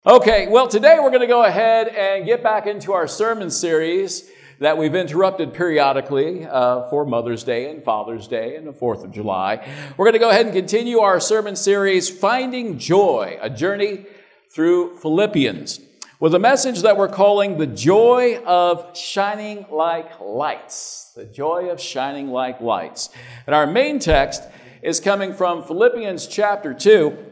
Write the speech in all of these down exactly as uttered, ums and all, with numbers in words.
Okay, well, today we're going to go ahead and get back into our sermon series that we've interrupted periodically uh, for Mother's Day and Father's Day and the fourth of July. We're going to go ahead and continue our sermon series, Finding Joy, a journey through Philippians, with a message that we're calling The Joy of Shining Like Lights. The Joy of Shining Like Lights. And our main text is coming from Philippians chapter two,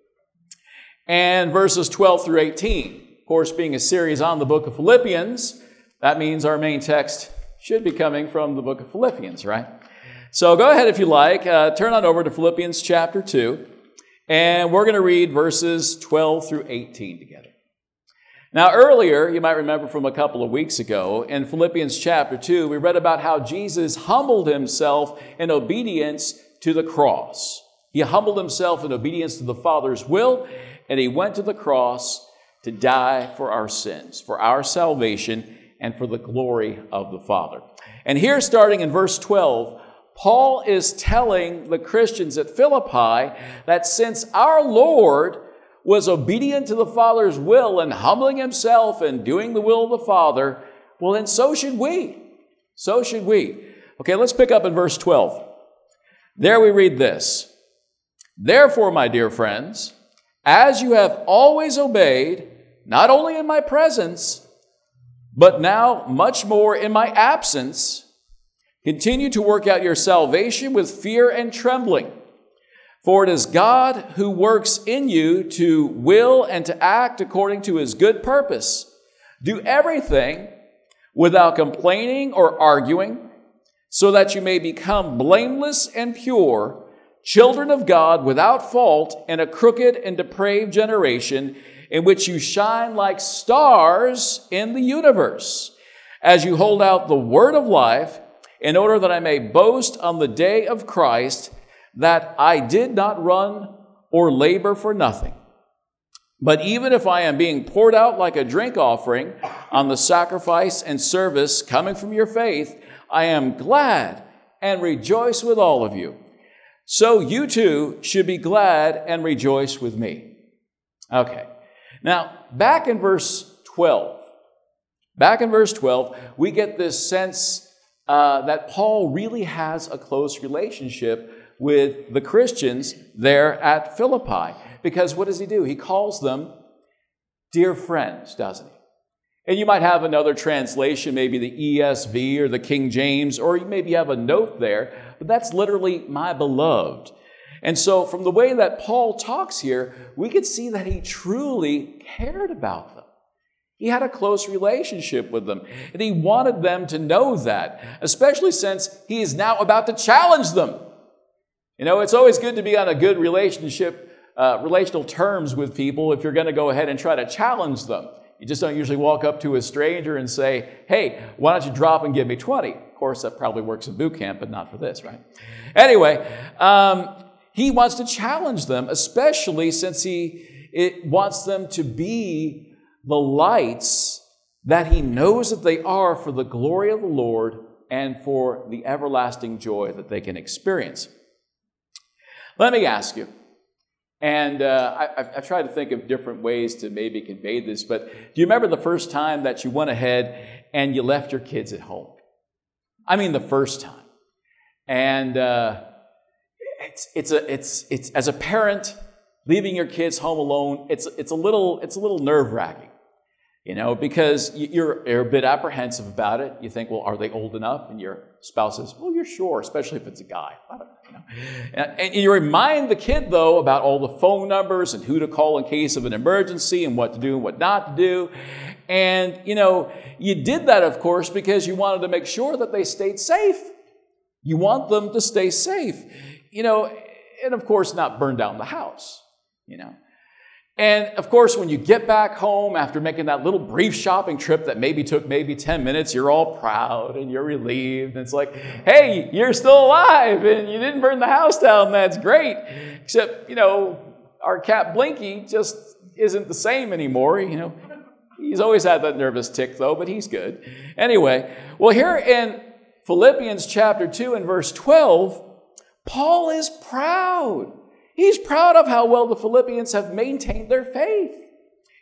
and verses twelve through eighteen. Of course, being a series on the book of Philippians, that means our main text should be coming from the book of Philippians, right? So go ahead if you like, uh, turn on over to Philippians chapter two, and we're going to read verses twelve through eighteen together. Now earlier, you might remember from a couple of weeks ago, in Philippians chapter two, we read about how Jesus humbled himself in obedience to the cross. He humbled himself in obedience to the Father's will, and he went to the cross to die for our sins, for our salvation, and for the glory of the Father. And here, starting in verse twelve, Paul is telling the Christians at Philippi that since our Lord was obedient to the Father's will and humbling himself and doing the will of the Father, well, then so should we. So should we. Okay, let's pick up in verse twelve. There we read this. Therefore, my dear friends, as you have always obeyed, not only in my presence, but now much more in my absence, continue to work out your salvation with fear and trembling. For it is God who works in you to will and to act according to his good purpose. Do everything without complaining or arguing, so that you may become blameless and pure, children of God without fault in a crooked and depraved generation in which you shine like stars in the universe, as you hold out the word of life, in order that I may boast on the day of Christ that I did not run or labor for nothing. But even if I am being poured out like a drink offering on the sacrifice and service coming from your faith, I am glad and rejoice with all of you. So you too should be glad and rejoice with me. Okay. Now, back in verse twelve, back in verse twelve, we get this sense uh, that Paul really has a close relationship with the Christians there at Philippi. Because what does he do? He calls them dear friends, doesn't he? And you might have another translation, maybe the E S V or the King James, or you maybe have a note there, but that's literally my beloved. And so from the way that Paul talks here, we could see that he truly cared about them. He had a close relationship with them, and he wanted them to know that, especially since he is now about to challenge them. You know, it's always good to be on a good relationship, uh, relational terms with people if you're going to go ahead and try to challenge them. You just don't usually walk up to a stranger and say, hey, why don't you drop and give me twenty? Of course, that probably works in boot camp, but not for this, right? Anyway, um, he wants to challenge them, especially since he it wants them to be the lights that he knows that they are for the glory of the Lord and for the everlasting joy that they can experience. Let me ask you, and uh, I, I've tried to think of different ways to maybe convey this, but do you remember the first time that you went ahead and you left your kids at home? I mean, the first time. And uh, it's it's a it's it's as a parent leaving your kids home alone. It's it's a little it's a little nerve-wracking, you know, because you're, you're a bit apprehensive about it. You think, well, are they old enough? And your spouse says, well, you're sure, especially if it's a guy. I don't know, you know. And, and you remind the kid, though, about all the phone numbers and who to call in case of an emergency and what to do and what not to do. And, you know, you did that, of course, because you wanted to make sure that they stayed safe. You want them to stay safe, you know, and, of course, not burn down the house, you know. And, of course, when you get back home after making that little brief shopping trip that maybe took maybe ten minutes, you're all proud and you're relieved. And it's like, hey, you're still alive and you didn't burn the house down. That's great. Except, you know, our cat Blinky just isn't the same anymore. You know, he's always had that nervous tick, though, but he's good. Anyway, well, here in Philippians chapter two and verse twelve, Paul is proud. He's proud of how well the Philippians have maintained their faith.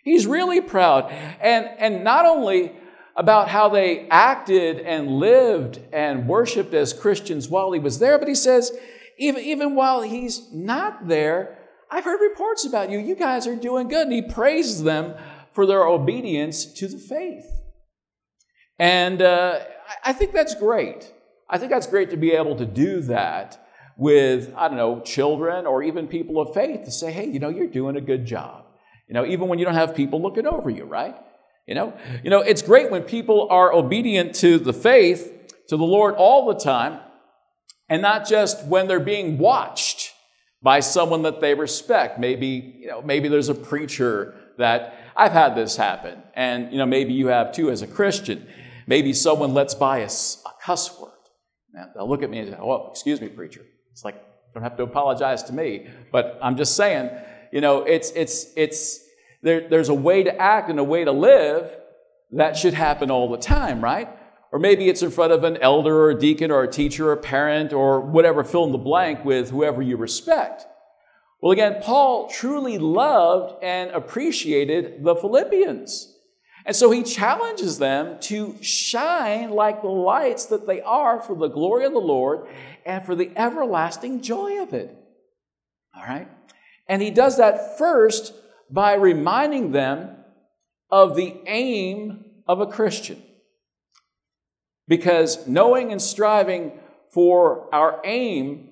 He's really proud. And, and not only about how they acted and lived and worshiped as Christians while he was there, but he says, even, even while he's not there, I've heard reports about you. You guys are doing good. And he praises them for their obedience to the faith. And uh, I think that's great. I think that's great to be able to do that with, I don't know, children or even people of faith to say, hey, you know, you're doing a good job. You know, even when you don't have people looking over you, right? You know, you know, it's great when people are obedient to the faith, to the Lord all the time, and not just when they're being watched by someone that they respect. Maybe, you know, maybe there's a preacher that I've had this happen, and, you know, maybe you have too as a Christian. Maybe someone lets by a, a cuss word. Now, they'll look at me and say, oh, excuse me, preacher. It's like, you don't have to apologize to me, but I'm just saying, you know, it's, it's, it's, there, there's a way to act and a way to live that should happen all the time, right? Or maybe it's in front of an elder or a deacon or a teacher or a parent or whatever, fill in the blank with whoever you respect. Well, again, Paul truly loved and appreciated the Philippians. And so he challenges them to shine like the lights that they are for the glory of the Lord and for the everlasting joy of it. All right? And he does that first by reminding them of the aim of a Christian. Because knowing and striving for our aim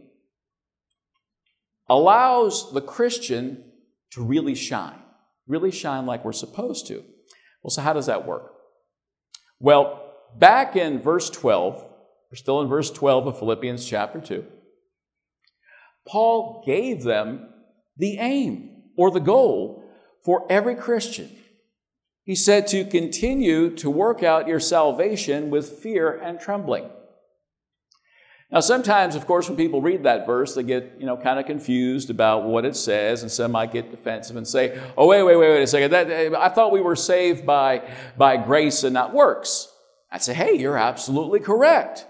allows the Christian to really shine, really shine like we're supposed to. Well, so how does that work? Well, back in verse twelve, we're still in verse twelve of Philippians chapter two, Paul gave them the aim or the goal for every Christian. He said to continue to work out your salvation with fear and trembling. Now, sometimes, of course, when people read that verse, they get, you know, kind of confused about what it says, and some might get defensive and say, oh, wait, wait, wait, wait a second. That, I thought we were saved by, by grace and not works. I'd say, hey, you're absolutely correct.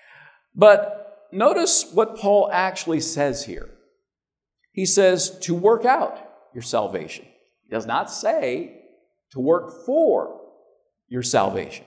But notice what Paul actually says here. He says to work out your salvation. He does not say to work for your salvation.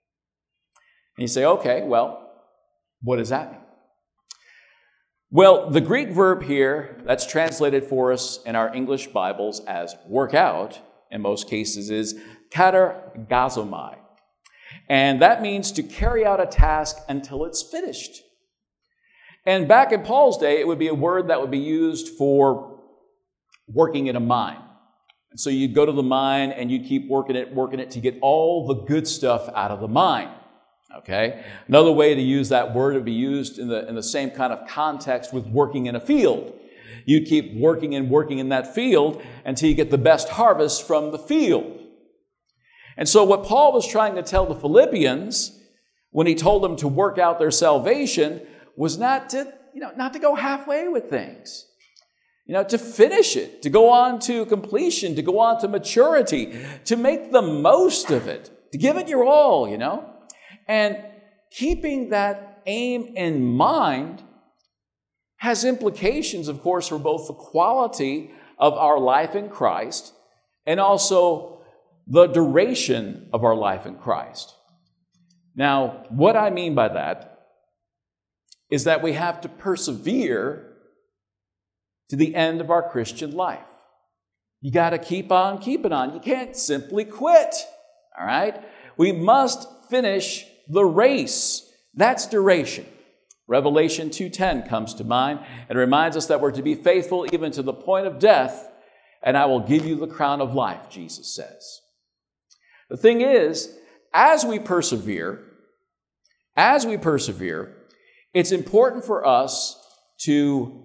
And you say, okay, well, what does that mean? Well, the Greek verb here that's translated for us in our English Bibles as work out, in most cases, is katargazomai. And that means to carry out a task until it's finished. And back in Paul's day, it would be a word that would be used for working in a mine. And so you'd go to the mine and you'd keep working it, working it to get all the good stuff out of the mine. Okay? Another way to use that word would be used in the, in the same kind of context with working in a field. You'd keep working and working in that field until you get the best harvest from the field. And so what Paul was trying to tell the Philippians when he told them to work out their salvation was not to, you know, not to go halfway with things. You know, to finish it, to go on to completion, to go on to maturity, to make the most of it, to give it your all, you know. And keeping that aim in mind has implications, of course, for both the quality of our life in Christ and also the duration of our life in Christ. Now, what I mean by that is that we have to persevere to the end of our Christian life. You got to keep on keeping on. You can't simply quit, all right? We must finish the race. That's duration. Revelation two ten comes to mind and reminds us that we're to be faithful even to the point of death, and I will give you the crown of life, Jesus says. The thing is, as we persevere, as we persevere, it's important for us to,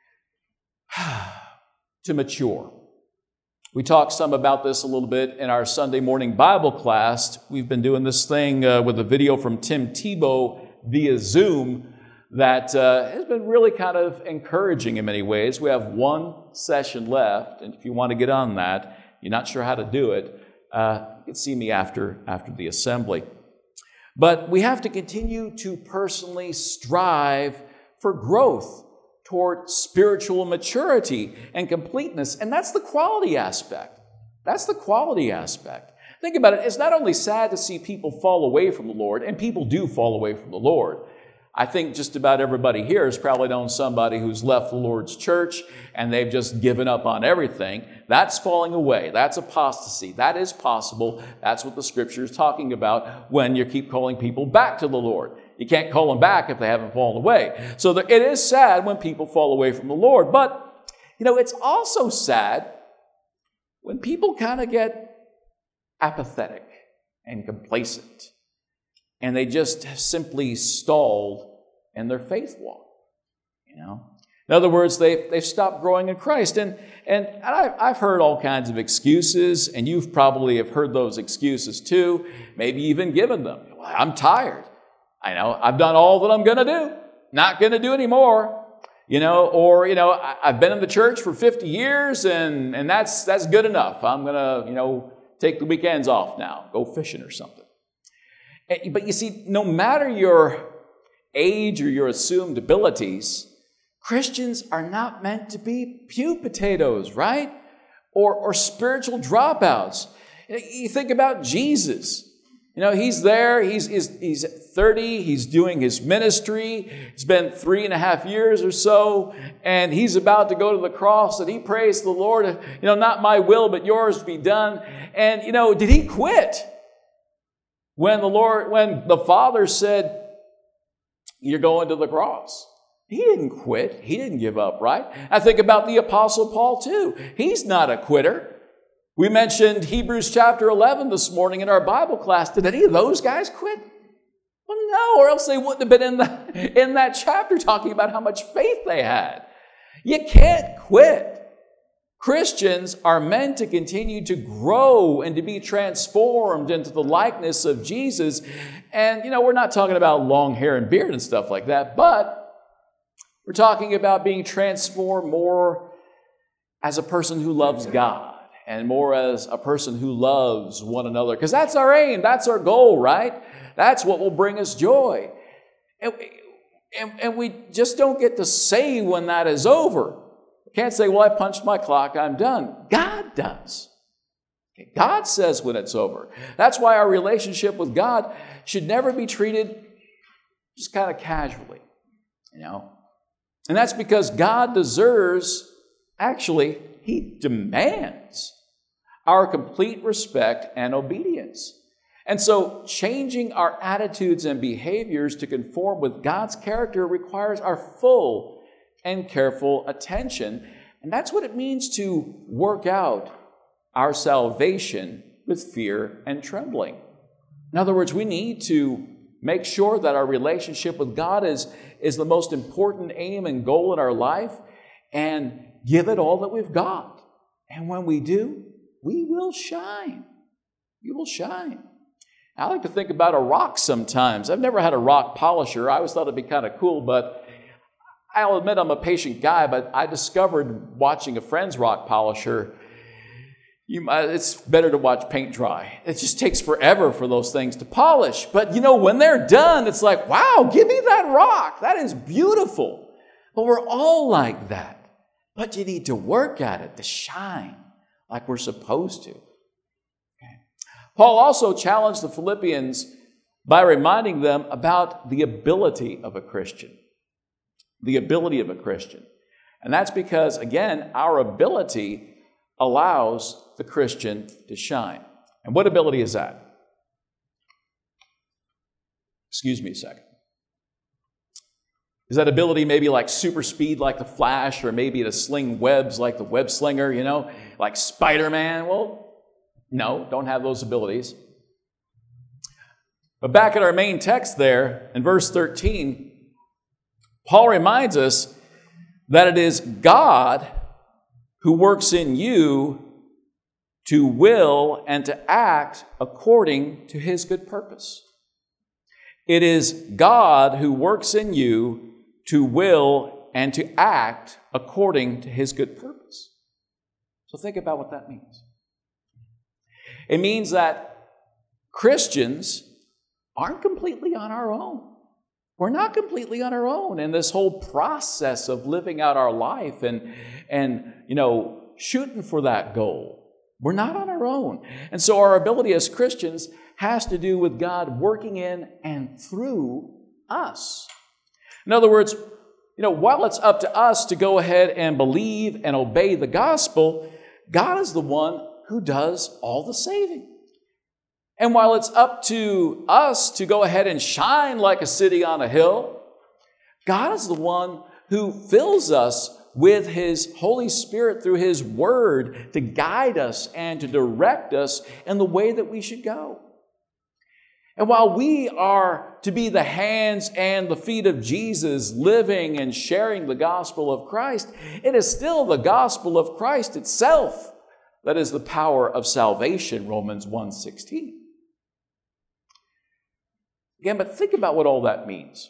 to mature. We talked some about this a little bit in our Sunday morning Bible class. We've been doing this thing uh, with a video from Tim Tebow via Zoom that uh, has been really kind of encouraging in many ways. We have one session left, and if you want to get on that, you're not sure how to do it, uh, you can see me after, after the assembly. But we have to continue to personally strive for growth toward spiritual maturity and completeness. And that's the quality aspect. That's the quality aspect. Think about it. It's not only sad to see people fall away from the Lord, and people do fall away from the Lord. I think just about everybody here has probably known somebody who's left the Lord's church and they've just given up on everything. That's falling away. That's apostasy. That is possible. That's what the Scripture is talking about when you keep calling people back to the Lord. You can't call them back if they haven't fallen away. So it is sad when people fall away from the Lord. But, you know, it's also sad when people kind of get apathetic and complacent, and they just simply stalled in their faith walk, you know. In other words, they, they've stopped growing in Christ. And, and I, I've heard all kinds of excuses, and you've probably have heard those excuses too, maybe even given them. Well, I'm tired. I know, I've done all that I'm going to do. Not going to do any more. You know, or, you know, I, I've been in the church for fifty years, and, and that's, that's good enough. I'm going to, you know, take the weekends off now, go fishing or something. But you see, no matter your age or your assumed abilities, Christians are not meant to be pew potatoes, right? Or, or spiritual dropouts. You think about Jesus. You know, he's there, he's, he's, he's thirty, he's doing his ministry. It's been three and a half years or so, and he's about to go to the cross, and he prays to the Lord, you know, not my will, but yours be done. And, you know, did he quit? When the Lord, when the Father said, you're going to the cross. He didn't quit. He didn't give up, right? I think about the Apostle Paul too. He's not a quitter. We mentioned Hebrews chapter eleven this morning in our Bible class. Did any of those guys quit? Well, no, or else they wouldn't have been in, the, in that chapter talking about how much faith they had. You can't quit. Christians are meant to continue to grow and to be transformed into the likeness of Jesus. And, you know, we're not talking about long hair and beard and stuff like that, but we're talking about being transformed more as a person who loves God and more as a person who loves one another. Because that's our aim. That's our goal, right? That's what will bring us joy. And, and, and we just don't get to say when that is over. Can't say, well, I punched my clock, I'm done. God does. God says when it's over. That's why our relationship with God should never be treated just kind of casually, you know. And that's because God deserves, actually, He demands our complete respect and obedience. And so changing our attitudes and behaviors to conform with God's character requires our full and careful attention. And that's what it means to work out our salvation with fear and trembling. In other words, we need to make sure that our relationship with God is, is the most important aim and goal in our life, and give it all that we've got. And when we do, we will shine. You will shine. I like to think about a rock sometimes. I've never had a rock polisher. I always thought it'd be kind of cool, but I'll admit I'm a patient guy, but I discovered watching a friend's rock polisher, you, it's better to watch paint dry. It just takes forever for those things to polish. But, you know, when they're done, it's like, wow, give me that rock. That is beautiful. But we're all like that. But you need to work at it to shine like we're supposed to. Okay. Paul also challenged the Philippians by reminding them about the ability of a Christian. The ability of a Christian. And that's because, again, our ability allows the Christian to shine. And what ability is that? Excuse me a second. Is that ability maybe like super speed like the Flash, or maybe to sling webs like the web slinger, you know, like Spider-Man? Well, no, don't have those abilities. But back at our main text there, in verse thirteen, Paul reminds us that it is God who works in you to will and to act according to His good purpose. It is God who works in you to will and to act according to His good purpose. So think about what that means. It means that Christians aren't completely on our own. We're not completely on our own in this whole process of living out our life and, and, you know, shooting for that goal. We're not on our own. And so our ability as Christians has to do with God working in and through us. In other words, you know, while it's up to us to go ahead and believe and obey the gospel, God is the one who does all the saving. And while it's up to us to go ahead and shine like a city on a hill, God is the one who fills us with His Holy Spirit through His Word to guide us and to direct us in the way that we should go. And while we are to be the hands and the feet of Jesus, living and sharing the gospel of Christ, it is still the gospel of Christ itself that is the power of salvation, Romans one sixteen. Again, but think about what all that means.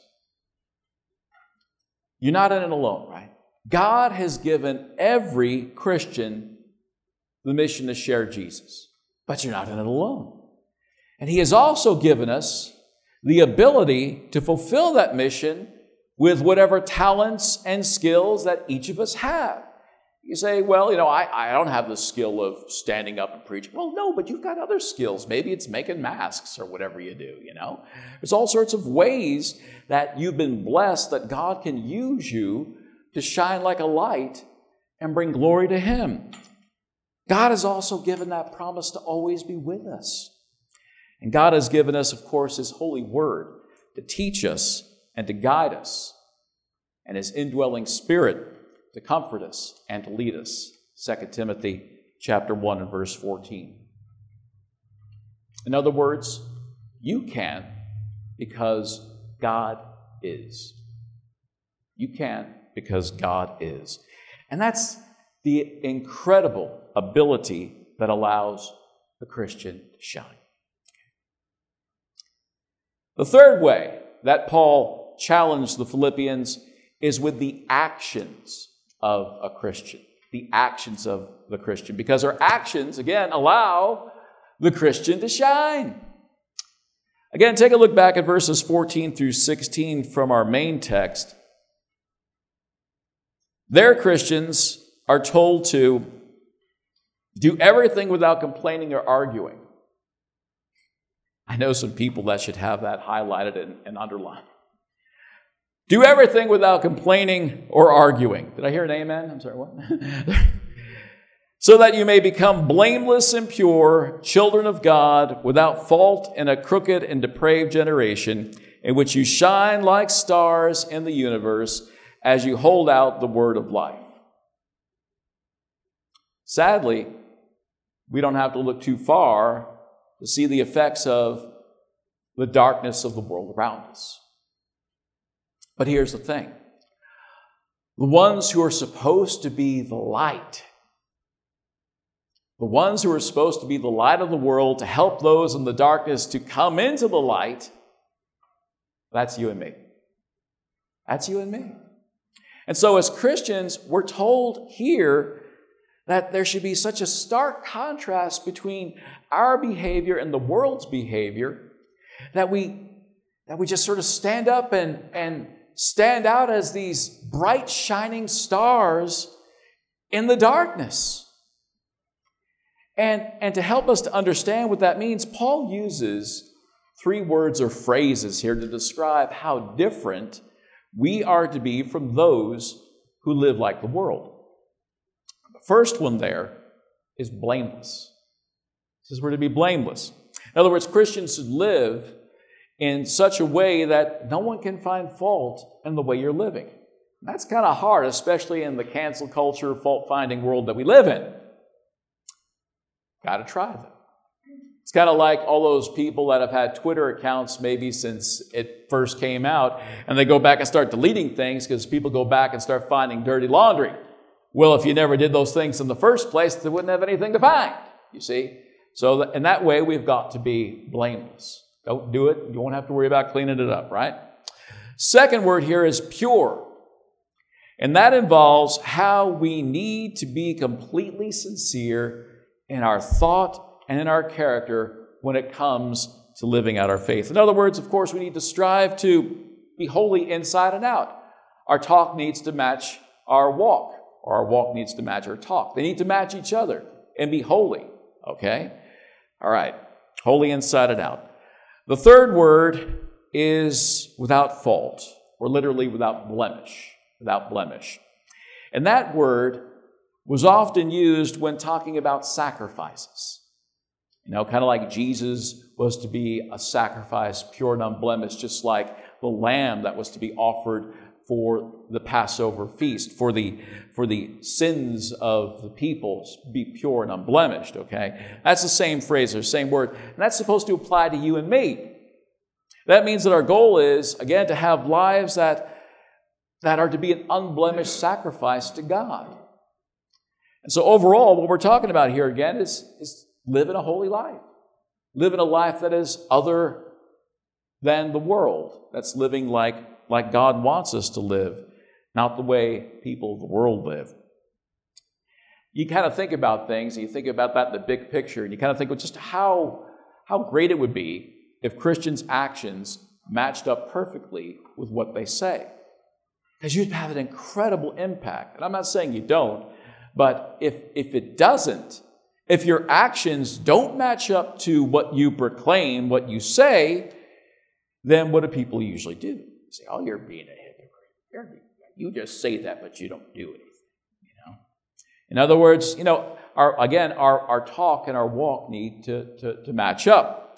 You're not in it alone, right? God has given every Christian the mission to share Jesus, but you're not in it alone. And He has also given us the ability to fulfill that mission with whatever talents and skills that each of us have. You say, well, you know, I, I don't have the skill of standing up and preaching. Well, no, but you've got other skills. Maybe it's making masks or whatever you do, you know. There's all sorts of ways that you've been blessed that God can use you to shine like a light and bring glory to Him. God has also given that promise to always be with us. And God has given us, of course, His holy word to teach us and to guide us, and His indwelling Spirit to comfort us and to lead us. Second Timothy chapter one and verse fourteen. In other words, you can because God is. You can because God is. And that's the incredible ability that allows the Christian to shine. The third way that Paul challenged the Philippians is with the actions of a Christian. The actions of the Christian. Because our actions, again, allow the Christian to shine. Again, take a look back at verses fourteen through sixteen from our main text. There, Christians are told to do everything without complaining or arguing. I know some people that should have that highlighted and, and underlined. Do everything without complaining or arguing. Did I hear an amen? I'm sorry, what? So that you may become blameless and pure, children of God, without fault in a crooked and depraved generation, in which you shine like stars in the universe as you hold out the word of life. Sadly, we don't have to look too far to see the effects of the darkness of the world around us. But here's the thing. The ones who are supposed to be the light, the ones who are supposed to be the light of the world to help those in the darkness to come into the light, that's you and me. That's you and me. And so as Christians, we're told here that there should be such a stark contrast between our behavior and the world's behavior that we, that we just sort of stand up and, and stand out as these bright, shining stars in the darkness. And, and to help us to understand what that means, Paul uses three words or phrases here to describe how different we are to be from those who live like the world. The first one there is blameless. It says we're to be blameless. In other words, Christians should live in such a way that no one can find fault in the way you're living. That's kind of hard, especially in the cancel culture, fault-finding world that we live in. Got to try them. It's kind of like all those people that have had Twitter accounts maybe since it first came out, and they go back and start deleting things because people go back and start finding dirty laundry. Well, if you never did those things in the first place, they wouldn't have anything to find, you see. So in that way, we've got to be blameless. Don't do it. You won't have to worry about cleaning it up, right? Second word here is pure. And that involves how we need to be completely sincere in our thought and in our character when it comes to living out our faith. In other words, of course, we need to strive to be holy inside and out. Our talk needs to match our walk, or our walk needs to match our talk. They need to match each other and be holy. Okay? All right. Holy inside and out. The third word is without fault, or literally without blemish. Without blemish. And that word was often used when talking about sacrifices. You know, kind of like Jesus was to be a sacrifice, pure and unblemished, just like the lamb that was to be offered for the Passover feast, for the, for the sins of the people, be pure and unblemished, okay? That's the same phrase or same word, and that's supposed to apply to you and me. That means that our goal is, again, to have lives that, that are to be an unblemished sacrifice to God. And so overall, what we're talking about here again is, is living a holy life. Living a life that is other than the world. That's living like, like God wants us to live, not the way people of the world live. You kind of think about things, and you think about that in the big picture, and you kind of think of just how, how great it would be if Christians' actions matched up perfectly with what they say. Because you'd have an incredible impact. And I'm not saying you don't, but if, if it doesn't, if your actions don't match up to what you proclaim, what you say, then what do people usually do? They say, oh, you're being a hypocrite. You're, you just say that, but you don't do anything. You know? In other words, you know, our, again, our, our talk and our walk need to, to, to match up.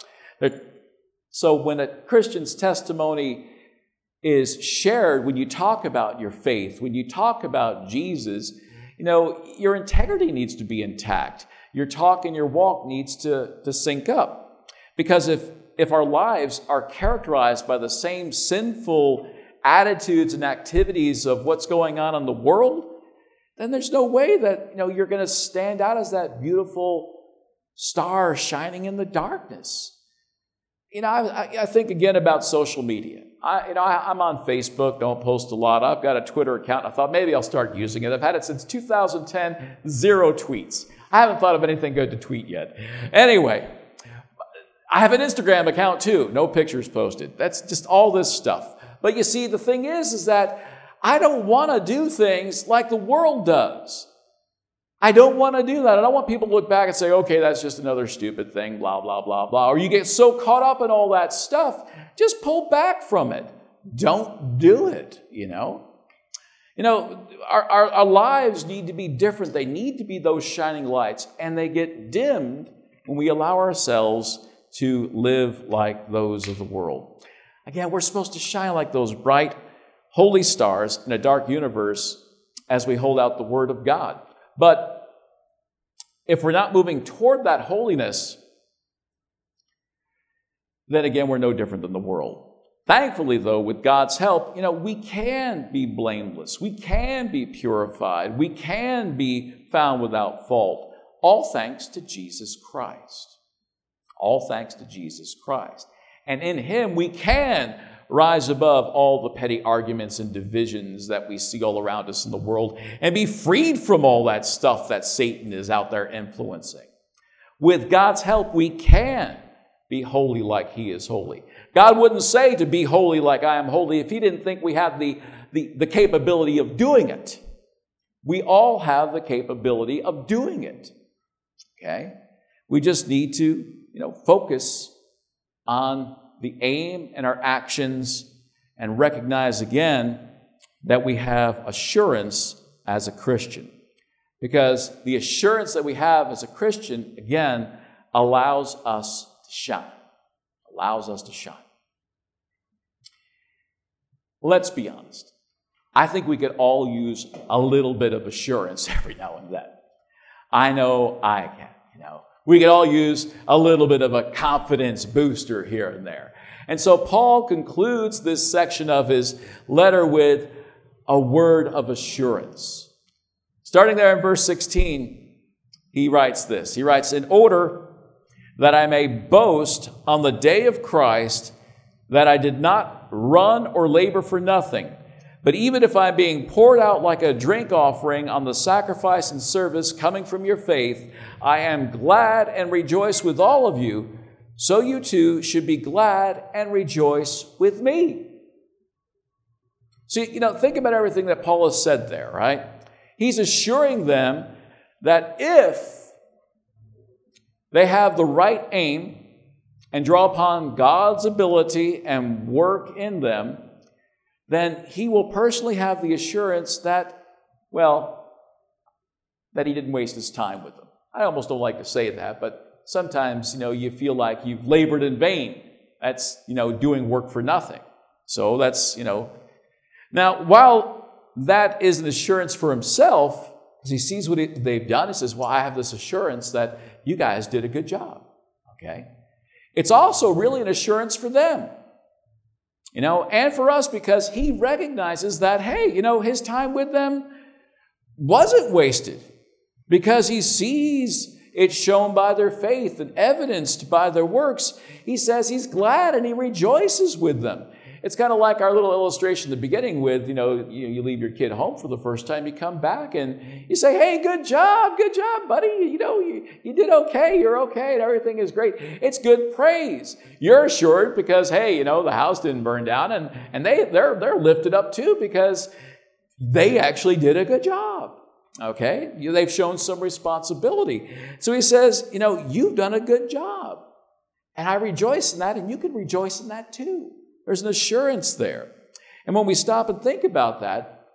So when a Christian's testimony is shared, when you talk about your faith, when you talk about Jesus, you know, your integrity needs to be intact. Your talk and your walk needs to, to sync up. Because if, if our lives are characterized by the same sinful attitudes and activities of what's going on in the world, then there's no way that, you know, you're going to stand out as that beautiful star shining in the darkness. You know, I, I think again about social media. I, you know, I, I'm on Facebook, don't post a lot. I've got a Twitter account. I thought maybe I'll start using it. I've had it since two thousand ten, zero tweets. I haven't thought of anything good to tweet yet. Anyway, I have an Instagram account too. No pictures posted. That's just all this stuff. But you see, the thing is, is that I don't want to do things like the world does. I don't want to do that. I don't want people to look back and say, okay, that's just another stupid thing, blah, blah, blah, blah. Or you get so caught up in all that stuff, just pull back from it. Don't do it, you know. You know, our, our, our lives need to be different. They need to be those shining lights, and they get dimmed when we allow ourselves to live like those of the world. Again, we're supposed to shine like those bright, holy stars in a dark universe as we hold out the Word of God. But if we're not moving toward that holiness, then again, we're no different than the world. Thankfully, though, with God's help, you know, we can be blameless. We can be purified. We can be found without fault. All thanks to Jesus Christ. All thanks to Jesus Christ. And in Him, we can rise above all the petty arguments and divisions that we see all around us in the world and be freed from all that stuff that Satan is out there influencing. With God's help, we can be holy like He is holy. God wouldn't say to be holy like I am holy if He didn't think we had the, the, the capability of doing it. We all have the capability of doing it. Okay? We just need to, you know, focus on the aim and our actions and recognize again that we have assurance as a Christian. Because the assurance that we have as a Christian, again, allows us to shine. Allows us to shine. Let's be honest. I think we could all use a little bit of assurance every now and then. I know I can, you know. We could all use a little bit of a confidence booster here and there. And so Paul concludes this section of his letter with a word of assurance. Starting there in verse sixteen, he writes this. He writes, in order that I may boast on the day of Christ that I did not run or labor for nothing, but even if I'm being poured out like a drink offering on the sacrifice and service coming from your faith, I am glad and rejoice with all of you, so you too should be glad and rejoice with me. See, you know, think about everything that Paul has said there, right? He's assuring them that if they have the right aim and draw upon God's ability and work in them, then he will personally have the assurance that, well, that he didn't waste his time with them. I almost don't like to say that, but sometimes, you know, you feel like you've labored in vain. That's, you know, doing work for nothing. So that's, you know. Now, while that is an assurance for himself, because he sees what it, they've done, he says, well, I have this assurance that you guys did a good job. Okay? It's also really an assurance for them. You know, and for us, because he recognizes that, hey, you know, his time with them wasn't wasted, because he sees it shown by their faith and evidenced by their works. He says he's glad and he rejoices with them. It's kind of like our little illustration at the beginning with, you know, you, you leave your kid home for the first time, you come back and you say, hey, good job, good job, buddy. You know, you, you did okay, you're okay, and everything is great. It's good praise. You're assured because, hey, you know, the house didn't burn down, and, and they, they're, they're lifted up too because they actually did a good job. Okay? They've shown some responsibility. So he says, you know, you've done a good job. And I rejoice in that, and you can rejoice in that too. There's an assurance there. And when we stop and think about that,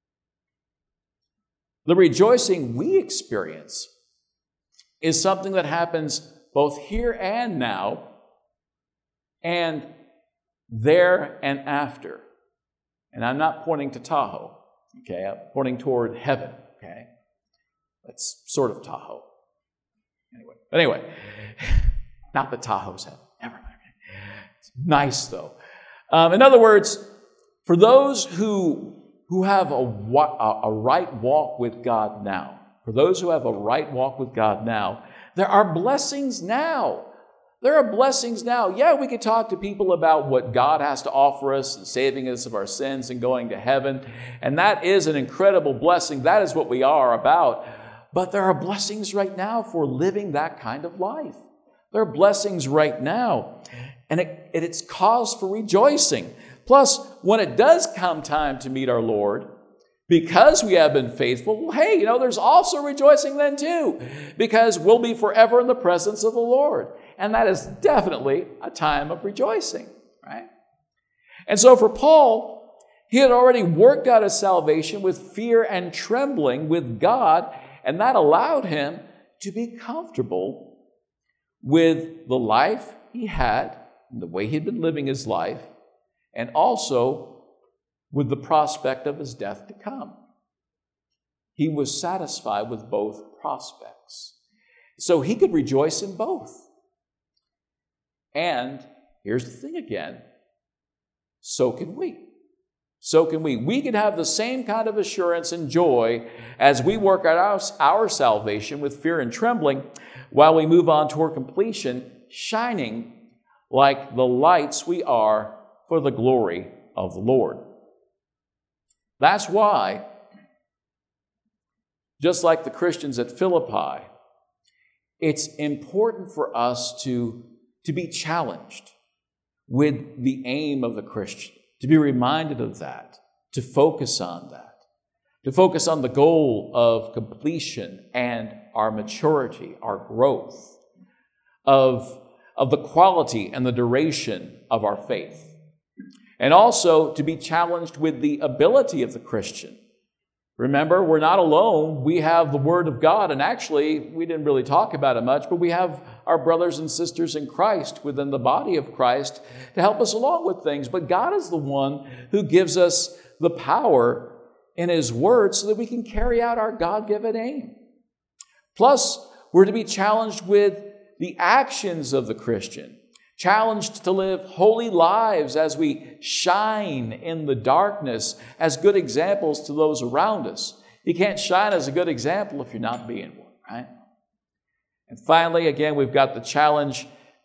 the rejoicing we experience is something that happens both here and now, and there and after. And I'm not pointing to Tahoe, okay? I'm pointing toward heaven, okay? That's sort of Tahoe. Anyway, anyway, not that Tahoe's heaven. Never mind. It's nice, though. Um, in other words, for those who, who have a, a right walk with God now, for those who have a right walk with God now, there are blessings now. There are blessings now. Yeah, we could talk to people about what God has to offer us and saving us of our sins and going to heaven. And that is an incredible blessing. That is what we are about. But there are blessings right now for living that kind of life. There are blessings right now. And it, it's cause for rejoicing. Plus, when it does come time to meet our Lord, because we have been faithful, well, hey, you know, there's also rejoicing then too, because we'll be forever in the presence of the Lord. And that is definitely a time of rejoicing, right? And so for Paul, he had already worked out his salvation with fear and trembling with God, and that allowed him to be comfortable with the life he had, the way he'd been living his life, and also with the prospect of his death to come. He was satisfied with both prospects. So he could rejoice in both. And here's the thing again, so can we. So can we. We can have the same kind of assurance and joy as we work out our, our salvation with fear and trembling while we move on toward completion, shining like the lights we are for the glory of the Lord. That's why, just like the Christians at Philippi, it's important for us to, to be challenged with the aim of the Christian, to be reminded of that, to focus on that, to focus on the goal of completion and our maturity, our growth, of of the quality and the duration of our faith. And also to be challenged with the ability of the Christian. Remember, we're not alone. We have the Word of God, and actually, we didn't really talk about it much, but we have our brothers and sisters in Christ within the body of Christ to help us along with things. But God is the one who gives us the power in His Word so that we can carry out our God-given aim. Plus, we're to be challenged with the actions of the Christian, challenged to live holy lives as we shine in the darkness as good examples to those around us. You can't shine as a good example if you're not being one, right? And finally, again, we've got the challenge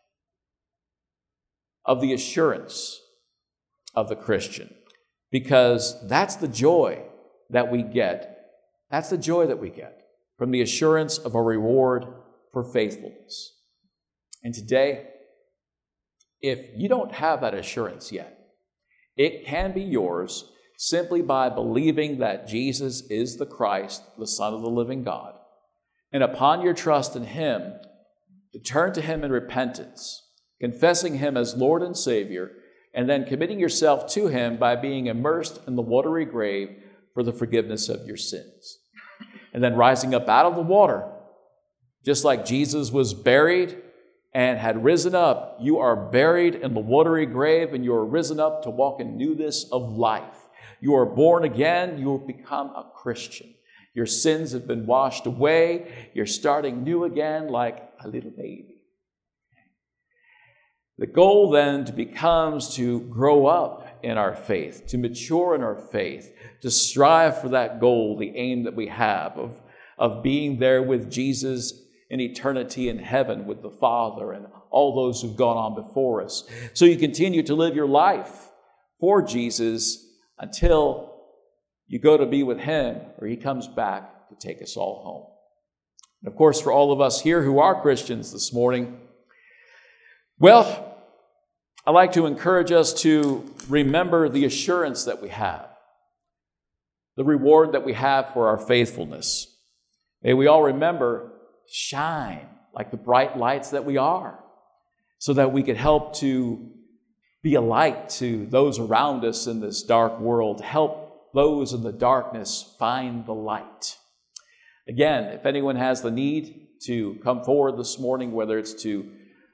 of the assurance of the Christian, because that's the joy that we get. That's the joy that we get from the assurance of a reward for faithfulness. And today, if you don't have that assurance yet, it can be yours simply by believing that Jesus is the Christ, the Son of the living God. And upon your trust in Him, to turn to Him in repentance, confessing Him as Lord and Savior, and then committing yourself to Him by being immersed in the watery grave for the forgiveness of your sins. And then rising up out of the water, just like Jesus was buried and had risen up, you are buried in the watery grave and you are risen up to walk in newness of life. You are born again, you have become a Christian. Your sins have been washed away, you're starting new again like a little baby. The goal then to becomes to grow up in our faith, to mature in our faith, to strive for that goal, the aim that we have of, of being there with Jesus in eternity in heaven with the Father and all those who've gone on before us. So you continue to live your life for Jesus until you go to be with Him or He comes back to take us all home. And of course, for all of us here who are Christians this morning, well, I'd like to encourage us to remember the assurance that we have, the reward that we have for our faithfulness. May we all remember, shine like the bright lights that we are, so that we could help to be a light to those around us in this dark world, help those in the darkness find the light. Again, if anyone has the need to come forward this morning, whether it's to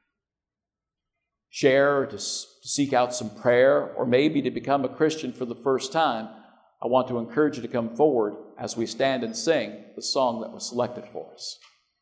share, or to seek out some prayer, or maybe to become a Christian for the first time, I want to encourage you to come forward as we stand and sing the song that was selected for us.